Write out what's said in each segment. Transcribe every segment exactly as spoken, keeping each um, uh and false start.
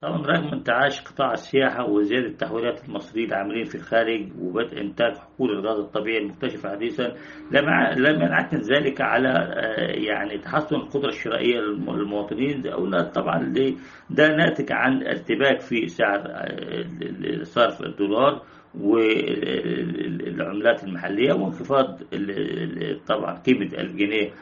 طبعا رغم انتعاش قطاع السياحة وزيادة تحويلات المصريين العاملين في الخارج وبدء إنتاج حقول الغاز الطبيعي المكتشفة حديثا، لم ع- لم ينعكس ذلك على آه، يعني تحسن القدرة الشرائية للمواطنين. قلنا طبعا ليه؟ ده ناتج عن ارتباك في سعر آه، صرف الدولار والعملات المحلية، وانخفاض ال- ال- طبعا قيمة الجنيه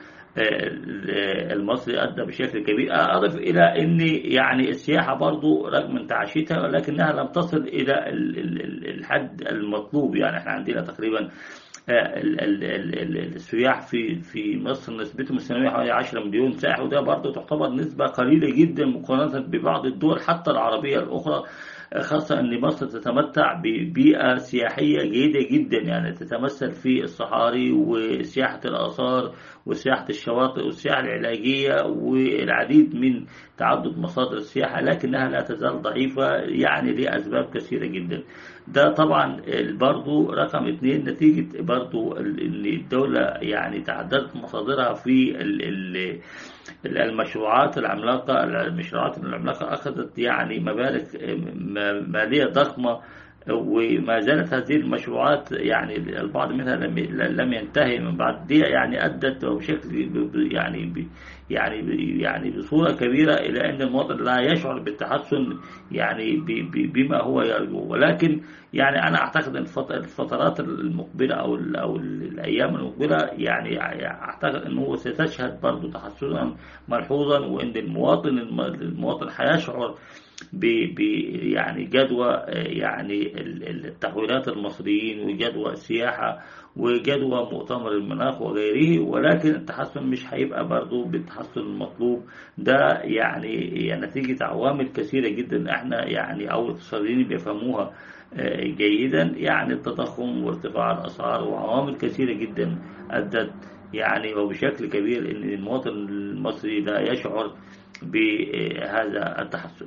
المصري أدى بشكل كبير. أضف إلى أن يعني السياحة برضو رغم انتعاشتها ولكنها لم تصل إلى ال- ال- ال- الحد المطلوب. يعني احنا عندنا تقريبا آه، ال- ال- ال- ال- السياح في في مصر نسبتهم السنوية حوالي عشرة مليون سائح، وده برضو تعتبر نسبة قليلة جدا مقارنة ببعض الدول حتى العربية الأخرى، خاصة أن مصر تتمتع ببيئة سياحية جيدة جدا، يعني تتمثل في الصحاري وسياحة الآثار وسياحة الشواطئ والسياحة العلاجية والعديد من تعدد مصادر السياحة، لكنها لا تزال ضعيفة يعني لأسباب كثيرة جدا. ده طبعا برضو رقم اثنين نتيجة برضو ان الدولة يعني تعددت مصادرها في ال- ال- المشروعات العملاقة. المشروعات العملاقة أخذت يعني مبالغ م- مالية ضخمة، وما زالت هذه المشروعات يعني البعض منها لم لم ينتهي من بعد دي، يعني أدت بشكل ب- ب- يعني ب- يعني ب- يعني بصورة كبيرة إلى أن المواطن لا يشعر بالتحسن يعني ب- ب- بما هو يرجو. ولكن يعني أنا أعتقد أن الفت- الفترات المقبلة أو ال- أو الأيام المقبلة يعني أعتقد أنه ستشهد برضو تحسنا ملحوظا، وان المواطن المواطن هيشعر ب ب- يعني جدوى يعني ال- التحويلات المصريين وجدوى السياحة وجدوى مؤتمر المناخ وغيره. ولكن التحسن مش هيبقى برضو بالتحسن المطلوب ده، يعني يعني نتيجة عوامل كثيرة جدا احنا يعني او الاقتصاديين بيفهموها آه، جيدا، يعني التضخم وارتفاع الأسعار وعوامل كثيرة جدا أدت يعني وبشكل كبير ان المواطن المصري لا يشعر بهذا التحسن.